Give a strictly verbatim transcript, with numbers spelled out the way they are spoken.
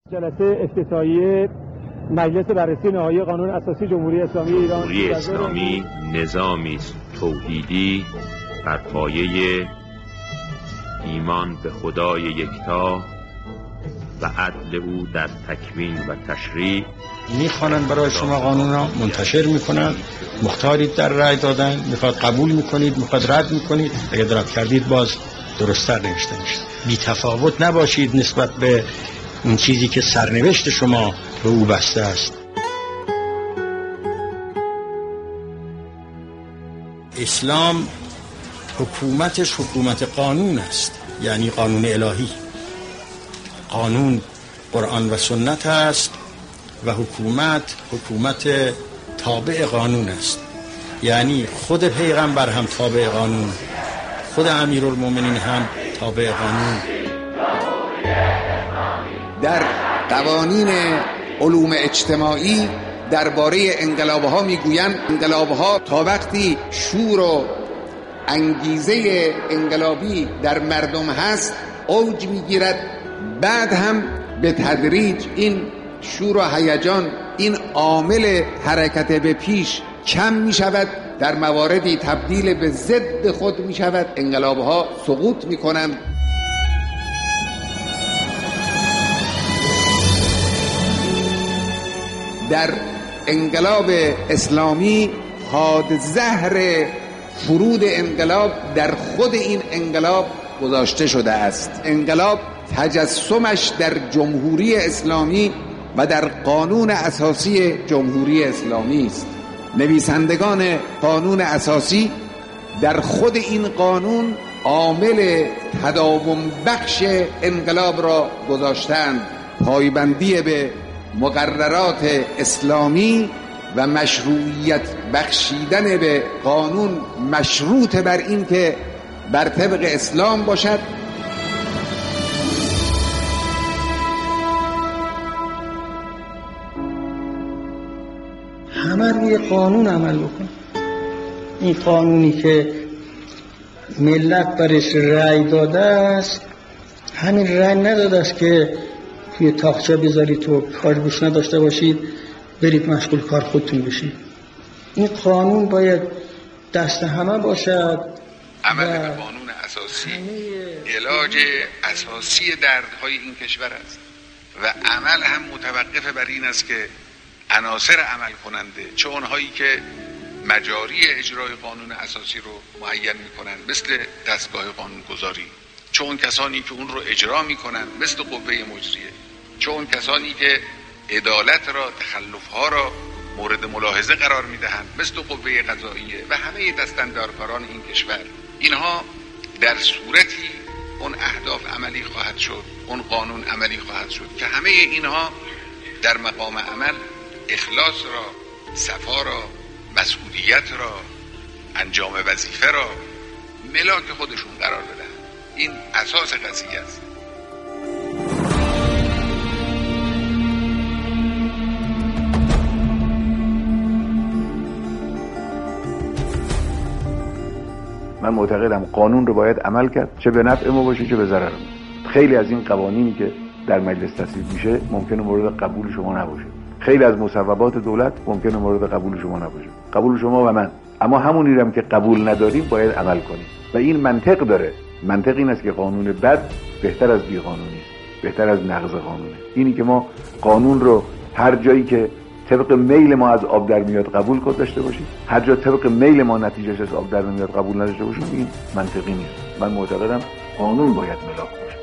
جلسه افتتاحیه مجلس بررسی نهایی قانون اساسی جمهوری اسلامی ایران. جمهوری اسلامی نظامی است توحیدی بر پایه ایمان به خدای یکتا و عدل او در تکوین و تشریع. میخوانند برای شما قانون را منتشر میکنند، مختارید در رأی دادن، میخواد قبول میکنید، میخواد رد میکنید، اگر رد کردید باز درست‌تر نوشته میشه. بی تفاوت نباشید نسبت به اون چیزی که سرنوشت شما به او بسته است. اسلام حکومتش حکومت قانون است، یعنی قانون الهی. قانون قرآن و سنت است و حکومت حکومت تابع قانون است، یعنی خود پیغمبر هم تابع قانون، خود امیرالمومنین هم تابع قانون. در قوانین علوم اجتماعی درباره انقلاب‌ها میگویند انقلاب‌ها تا وقتی شور و انگیزه انقلابی در مردم هست اوج میگیرد، بعد هم به تدریج این شور و هیجان، این عامل حرکت به پیش کم می شود، در مواردی تبدیل به ضد خود می شود، انقلاب‌ها سقوط می کنند. در انقلاب اسلامی حادزهر فرود انقلاب در خود این انقلاب گذاشته شده است. انقلاب تجسمش در جمهوری اسلامی و در قانون اساسی جمهوری اسلامی است. نویسندگان قانون اساسی در خود این قانون عامل تداوم بخش انقلاب را گذاشتند. پایبندی به مقررات اسلامی و مشروعیت بخشیدن به قانون مشروط بر این که بر طبق اسلام باشد. همه روی قانون عمل بکن. این قانونی که ملت برش رأی داده است، همین رأی نداده است که توی تاقچه بذارید تو کار بوش نداشته باشید برید مشغول کار خودتون بشید. این قانون باید دست همه باشد. عمل به قانون اساسی علاج اساسی دردهای این کشور است و عمل هم متوقف بر این است که عناصر عمل کننده، چه اونهایی که مجاری اجرای قانون اساسی رو معین میکنن مثل دستگاه قانونگذاری، چه اون کسانی که اون رو اجرا میکنن مثل قوه مجریه، چه اون کسانی که عدالت را، تخلفها را مورد ملاحظه قرار میدهند مثل قوه قضاییه و همه دستاندارکاران این کشور. اینها در صورتی اون اهداف عملی خواهد شد، اون قانون عملی خواهد شد که همه اینها در مقام عمل اخلاص را، صفا را، مسئولیت را، انجام وظیفه را ملاک خودشون قرار بدن. این اساس قضیه است. من معتقدم قانون رو باید عمل کرد، چه به نفع ما باشه چه به ضرر ما. خیلی از این قوانینی که در مجلس تصویب میشه ممکنه مورد قبول شما نباشه، خیلی از مصوبات دولت ممکنه مورد قبول شما نباشه، قبول شما و من، اما همونی هم که قبول نداریم باید عمل کنیم و این منطق داره. منطق این است که قانون بد بهتر از بی قانونی است، بهتر از نقض قانونه. اینی که ما قانون رو هر جایی که طبق میل ما از آب در میاد قبول کن داشته باشیم، هر جا طبق میل ما نتیجهش از آب در میاد قبول نداشته باشیم، این منطقی نیست. من معتقدم قانون باید ملاک باشه.